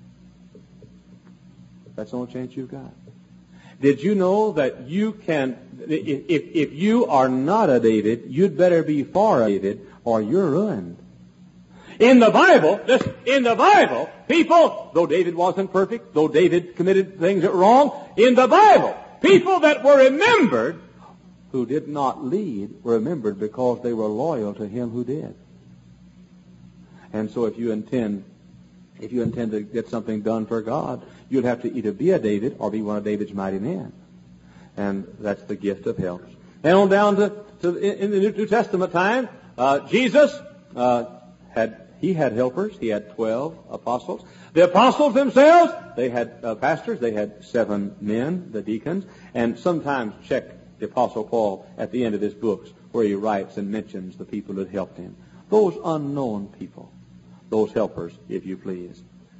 That's the only chance you've got. Did you know that you can, if, if you are not a David, you'd better be for a David or you're ruined. In the Bible, listen, in the Bible, people, though David wasn't perfect, though David committed things that were wrong, in the Bible, people that were remembered who did not lead were remembered because they were loyal to him who did. And so if you intend If you intend to get something done for God, you'll have to either be a David or be one of David's mighty men. And that's the gift of helps. And on down to, to in the New Testament time, uh, Jesus uh, had he had helpers. He had twelve apostles. The apostles themselves, they had uh, pastors. They had seven men, the deacons. And sometimes check the Apostle Paul at the end of his books where he writes and mentions the people that helped him. Those unknown people. Those helpers, if you please.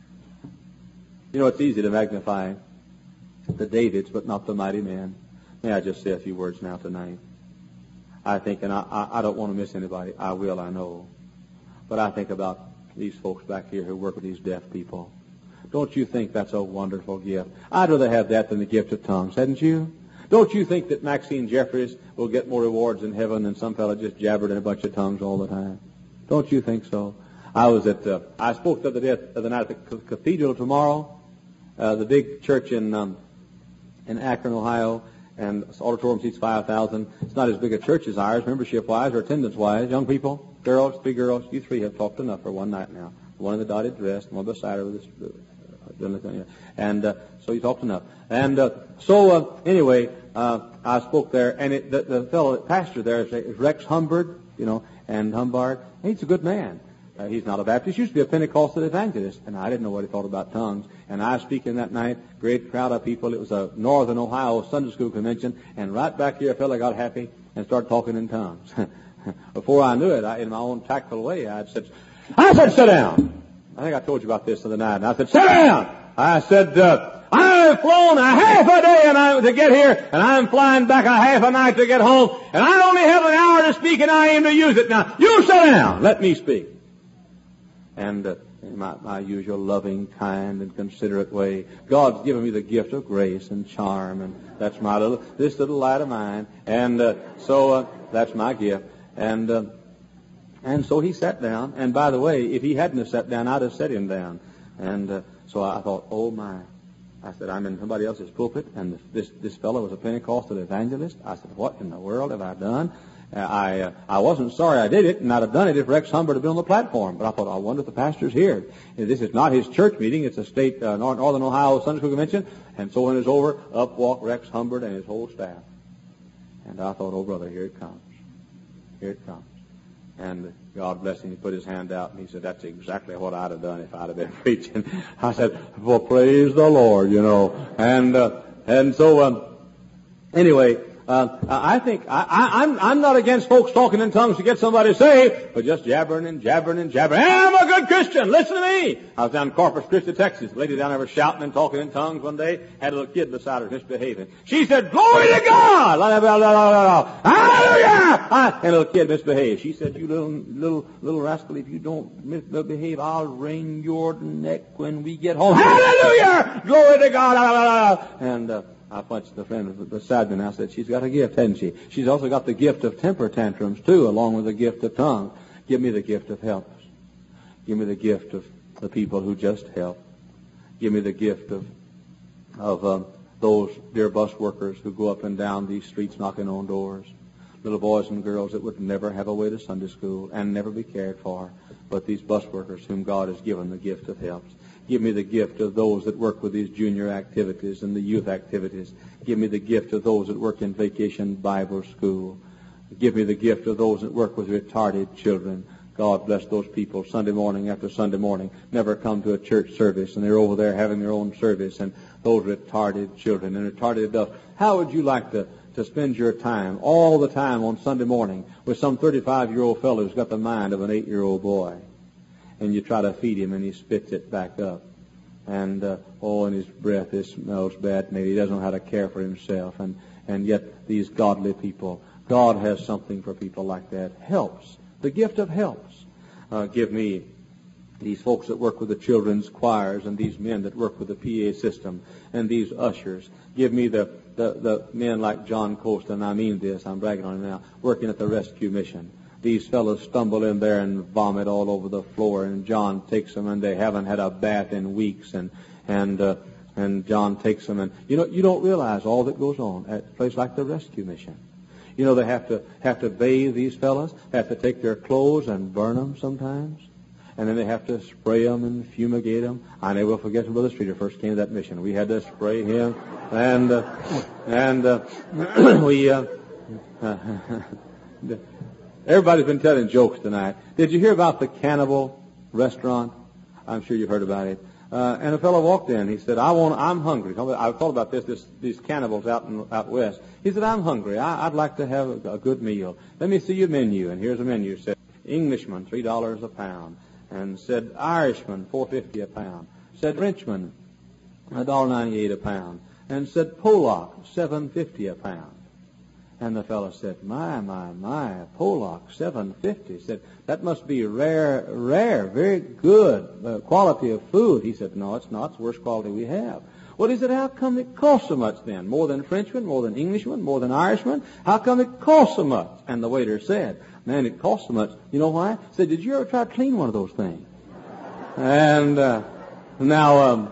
You know, it's easy to magnify the Davids, but not the mighty men. May I just say a few words now tonight? I think, and I, I, I don't want to miss anybody. I will, I know. But I think about these folks back here who work with these deaf people. Don't you think that's a wonderful gift? I'd rather have that than the gift of tongues, hadn't you? Don't you think that Maxine Jeffries will get more rewards in heaven than some fellow just jabbered in a bunch of tongues all the time? Don't you think so? I was at, uh, I spoke the other, day, the other night at the cathedral tomorrow, uh, the big church in, um, in Akron, Ohio, and the auditorium seats five thousand. It's not as big a church as ours, membership-wise or attendance-wise. Young people, girls, three girls, you three have talked enough for one night now. One in the dotted dress, one beside her with this, uh, and uh, so you talked enough. And uh, so uh, anyway, uh, I spoke there, and it, the, the fellow, pastor there is Rex Humbard, you know, and Humbard. He's a good man. Uh, he's not a Baptist. He used to be a Pentecostal evangelist, and I didn't know what he thought about tongues. And I was speaking that night, great crowd of people. It was a Northern Ohio Sunday School convention, and right back here, a fellow got happy and started talking in tongues. Before I knew it, I, in my own tactful way, I said, I said, sit down. I think I told you about this the other night. And I said, sit down. I said, uh, I've flown a half a day and I, to get here, and I'm flying back a half a night to get home, and I only have an hour to speak, and I aim to use it. Now, you sit down. Let me speak. And uh, in my, my usual loving, kind, and considerate way, God's given me the gift of grace and charm, and that's my little, this little light of mine. And uh, so uh, that's my gift. And uh, and so he sat down. And by the way, if he hadn't have sat down, I'd have set him down. And uh, so I thought, oh my. I said, I'm in somebody else's pulpit, and this this fellow was a Pentecostal evangelist. I said, what in the world have I done? Uh, I uh, I wasn't sorry I did it, and I'd have done it if Rex Humbert had been on the platform. But I thought, I wonder if the pastor's here. This is not his church meeting. It's a state, uh, Northern Ohio Sunday School Convention. And so when it was over, up walked Rex Humbert and his whole staff. And I thought, oh, brother, here it comes. Here it comes. And God bless him, he put his hand out, and he said, that's exactly what I'd have done if I'd have been preaching. I said, well, praise the Lord, you know. And uh, and so, um, anyway, uh, I think, I, I, I'm, I'm not against folks talking in tongues to get somebody saved, but just jabbering and jabbering and jabbering. Hey, I'm a good Christian, listen to me. I was down in Corpus Christi, Texas. A lady down there was shouting and talking in tongues one day, had a little kid beside her misbehaving. She said, glory to God! Hallelujah! And a little kid misbehaved. She said, you little, little, little rascal, if you don't misbehave, I'll wring your neck when we get home. Hallelujah! Glory to God! And, uh, I punched the friend beside me and I said, she's got a gift, hasn't she? She's also got the gift of temper tantrums, too, along with the gift of tongue. Give me the gift of help. Give me the gift of the people who just help. Give me the gift of of um, those dear bus workers who go up and down these streets knocking on doors. Little boys and girls that would never have a way to Sunday school and never be cared for, but these bus workers whom God has given the gift of help. Give me the gift of those that work with these junior activities and the youth activities. Give me the gift of those that work in Vacation Bible School. Give me the gift of those that work with retarded children. God bless those people Sunday morning after Sunday morning, never come to a church service, and they're over there having their own service, and those retarded children and retarded adults. How would you like to, to spend your time, all the time on Sunday morning, with some thirty-five-year-old fellow who's got the mind of an eight-year-old boy? And you try to feed him, and he spits it back up. And, uh, oh, and his breath, it smells bad. Maybe he doesn't know how to care for himself. And, and yet these godly people, God has something for people like that. Helps. The gift of helps. Uh, give me these folks that work with the children's choirs, and these men that work with the P A system, and these ushers. Give me the, the, the men like John Costa, and I mean this, I'm bragging on him now, working at the rescue mission. These fellows stumble in there and vomit all over the floor, and John takes them, and they haven't had a bath in weeks, and and uh, and John takes them, and you know you don't realize all that goes on at a place like the rescue mission. You know they have to have to bathe these fellows, have to take their clothes and burn them sometimes, and then they have to spray them and fumigate them. I never will forget when Brother Streeter first came to that mission. We had to spray him, and uh, and uh, we. Uh, Everybody's been telling jokes tonight. Did you hear about the cannibal restaurant. I'm sure you've heard about it. Uh, and a fellow walked in. He said, I want, I'm hungry. I thought about this, this these cannibals out in, out west. He said, I'm hungry. I, I'd like to have a, a good meal. Let me see your menu. And here's a menu. Said, Englishman, three dollars a pound. And said, Irishman, four fifty a pound. Said, Frenchman, a dollar ninety-eight a pound. And said, Polak, seven fifty a pound. And the fellow said, my, my, my, Polak, seven fifty. Said, that must be rare, rare, very good uh, quality of food. He said, no, it's not. It's the worst quality we have. Well, he said, how come it costs so much then? More than Frenchman, more than Englishman, more than Irishman? How come it costs so much? And the waiter said, man, it costs so much. You know why? He said, did you ever try to clean one of those things? And uh, now... um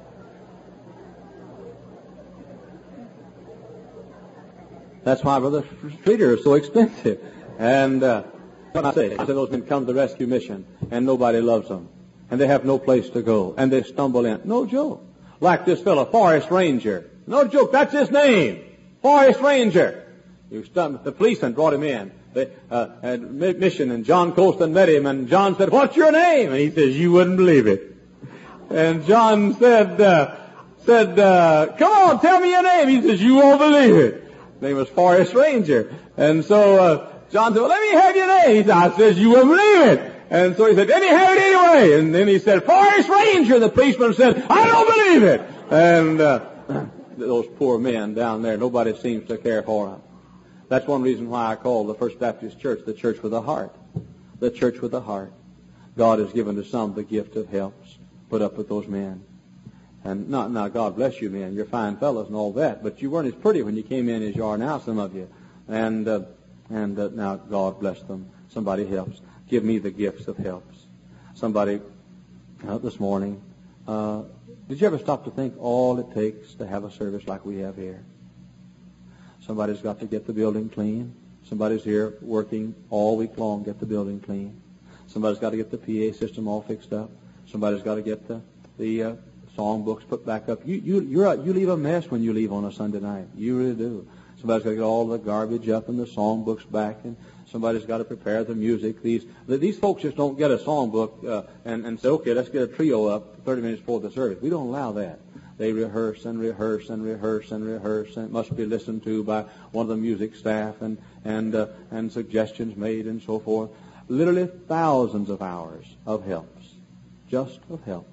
That's why, brother, fritter is so expensive. And uh, what I say, I said those men come to the rescue mission, and nobody loves them. And they have no place to go. And they stumble in. No joke. Like this fellow, Forest Ranger. No joke, that's his name. Forest Ranger. He stumbled, the policeman brought him in. They uh, had mission, and John Colston met him, and John said, what's your name? And he says, you wouldn't believe it. And John said, uh, said, uh, come on, tell me your name. He says, you won't believe it. His name was Forest Ranger. And so uh, John said, well, let me have your name. He said, I says, you wouldn't believe it. And so he said, let me have it anyway. And then he said, Forest Ranger. And the policeman said, I don't believe it. And uh, those poor men down there, nobody seems to care for them. That's one reason why I call the First Baptist Church the church with a heart. The church with a heart. God has given to some the gift of helps. Put up with those men. And not, now, God bless you, men. You're fine fellows and all that. But you weren't as pretty when you came in as you are now, some of you. And uh, and uh, now, God bless them. Somebody helps. Give me the gifts of helps. Somebody, uh, this morning, uh, did you ever stop to think all it takes to have a service like we have here? Somebody's got to get the building clean. Somebody's here working all week long, get the building clean. Somebody's got to get the P A system all fixed up. Somebody's got to get the... the uh, songbooks put back up. You you you're a, you leave a mess when you leave on a Sunday night. You really do. Somebody's got to get all the garbage up and the songbooks back, and somebody's got to prepare the music. These these folks just don't get a songbook uh, and and say, okay, let's get a trio up thirty minutes before the service. We don't allow that. They rehearse and rehearse and rehearse and rehearse, and it must be listened to by one of the music staff, and and uh, and suggestions made and so forth. Literally thousands of hours of helps, just of helps.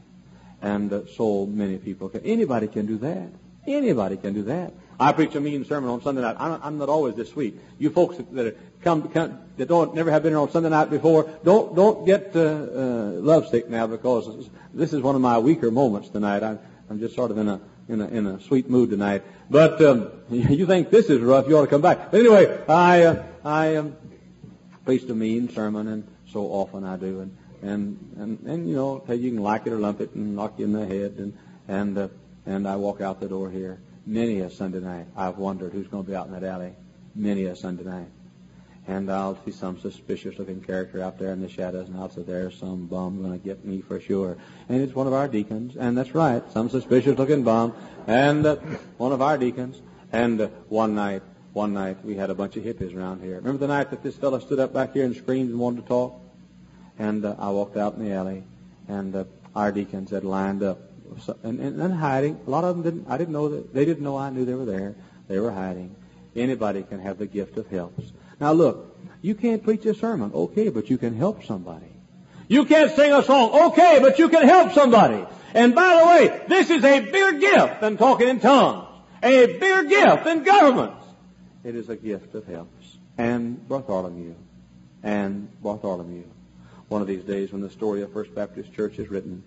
And uh, so many people can. Anybody can do that. Anybody can do that. I preach a mean sermon on Sunday night. I'm, I'm not always this sweet. You folks that, that come, come that don't never have been here on Sunday night before, don't don't get uh, uh, lovesick now, because this is one of my weaker moments tonight. I'm I'm just sort of in a in a in a sweet mood tonight. But um, you think this is rough, you ought to come back. But anyway, I uh, I um, preached a mean sermon, and so often I do, and. And, and, and, you know, you can like it or lump it and knock you in the head. And, and, uh, and I walk out the door here. Many a Sunday night, I've wondered who's going to be out in that alley. Many a Sunday night. And I'll see some suspicious looking character out there in the shadows, and I'll say, there's some bum going to get me for sure. And it's one of our deacons. And that's right, some suspicious looking bum. And, uh, one of our deacons. And, uh, one night, one night, we had a bunch of hippies around here. Remember the night that this fellow stood up back here and screamed and wanted to talk? And uh, I walked out in the alley, and uh, our deacons had lined up, and, and, and hiding. A lot of them didn't. I didn't know that they didn't know I knew they were there. They were hiding. Anybody can have the gift of helps. Now look, you can't preach a sermon, okay, but you can help somebody. You can't sing a song, okay, but you can help somebody. And by the way, this is a bigger gift than talking in tongues. A bigger gift than governments. It is a gift of helps. And Bartholomew, and Bartholomew. One of these days, when the story of First Baptist Church is written,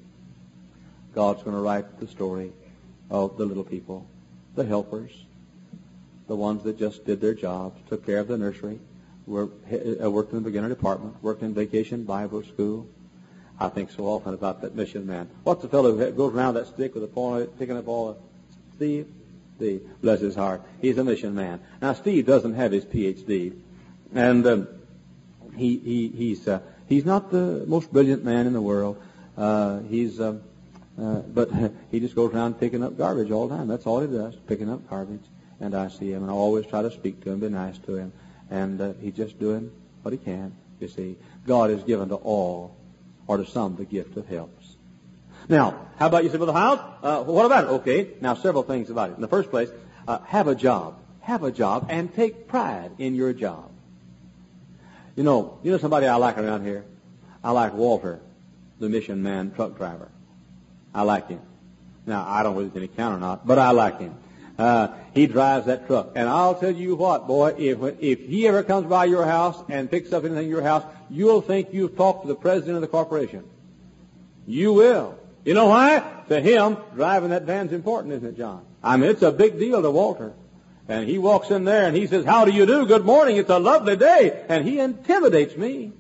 God's going to write the story of the little people, the helpers, the ones that just did their jobs, took care of the nursery, were, uh, worked in the beginner department, worked in vacation Bible school. I think so often about that mission man. What's the fellow who goes around that stick with a point, picking up all the... Steve? Steve, bless his heart. He's a mission man. Now, Steve doesn't have his P H D, and um, he, he he's... Uh, He's not the most brilliant man in the world. Uh, he's, uh, uh, but he just goes around picking up garbage all the time. That's all he does, picking up garbage. And I see him, and I always try to speak to him, be nice to him. And uh, he's just doing what he can, you see. God is given to all or to some the gift of helps. Now, how about you say, Brother Howells, uh, what about it? Okay, now several things about it. In the first place, uh, have a job. Have a job and take pride in your job. You know, you know somebody I like around here? I like Walter, the mission man truck driver. I like him. Now, I don't know whether he's any count or not, but I like him. Uh, he drives that truck. And I'll tell you what, boy, if if he ever comes by your house and picks up anything in your house, you'll think you've talked to the president of the corporation. You will. You know why? To him, driving that van's important, isn't it, John? I mean, it's a big deal to Walter. And he walks in there and he says, how do you do? Good morning. It's a lovely day. And he intimidates me.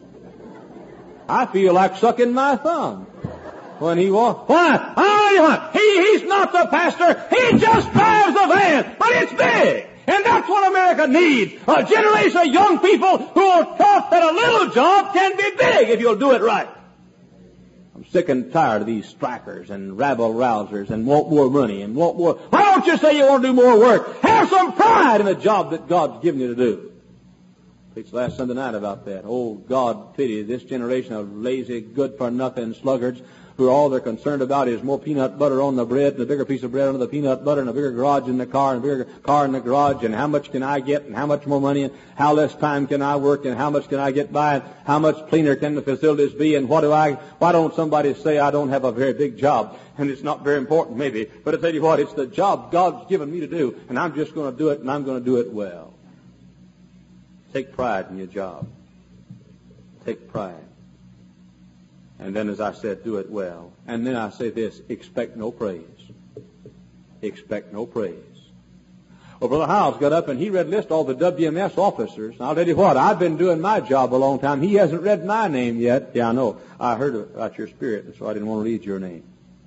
I feel like sucking my thumb when he walks. Why? I'll tell you what. He, he's not the pastor. He just drives the van. But it's big. And that's what America needs. A generation of young people who are taught that a little job can be big if you'll do it right. I'm sick and tired of these strikers and rabble-rousers and want more money and want more. Why don't you say you want to do more work? Have some pride in the job that God's given you to do. Preached last Sunday night about that. Oh, God pity this generation of lazy, good-for-nothing sluggards who all they're concerned about is more peanut butter on the bread and a bigger piece of bread on the peanut butter and a bigger garage in the car and a bigger car in the garage and how much can I get and how much more money and how less time can I work and how much can I get by and how much cleaner can the facilities be and what do I, why don't somebody say I don't have a very big job and it's not very important maybe, but I tell you what, it's the job God's given me to do and I'm just going to do it and I'm going to do it well. Take pride in your job. Take pride. And then, as I said, do it well. And then I say this, expect no praise. Expect no praise. Well, Brother Howells got up and he read list all the W M S officers. And I'll tell you what, I've been doing my job a long time. He hasn't read my name yet. Yeah, I know. I heard about your spirit, and so I didn't want to read your name.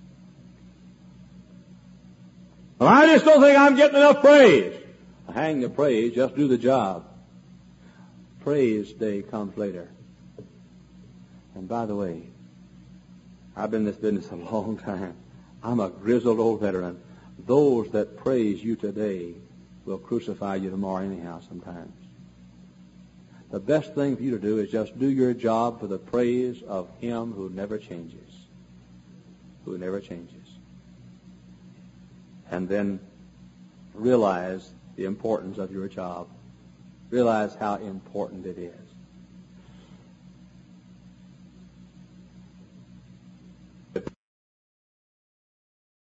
Well, I just don't think I'm getting enough praise. Hang the praise, just do the job. Praise day comes later. And by the way, I've been in this business a long time. I'm a grizzled old veteran. Those that praise you today will crucify you tomorrow anyhow sometimes. The best thing for you to do is just do your job for the praise of Him who never changes. Who never changes. And then realize the importance of your job. Realize how important it is.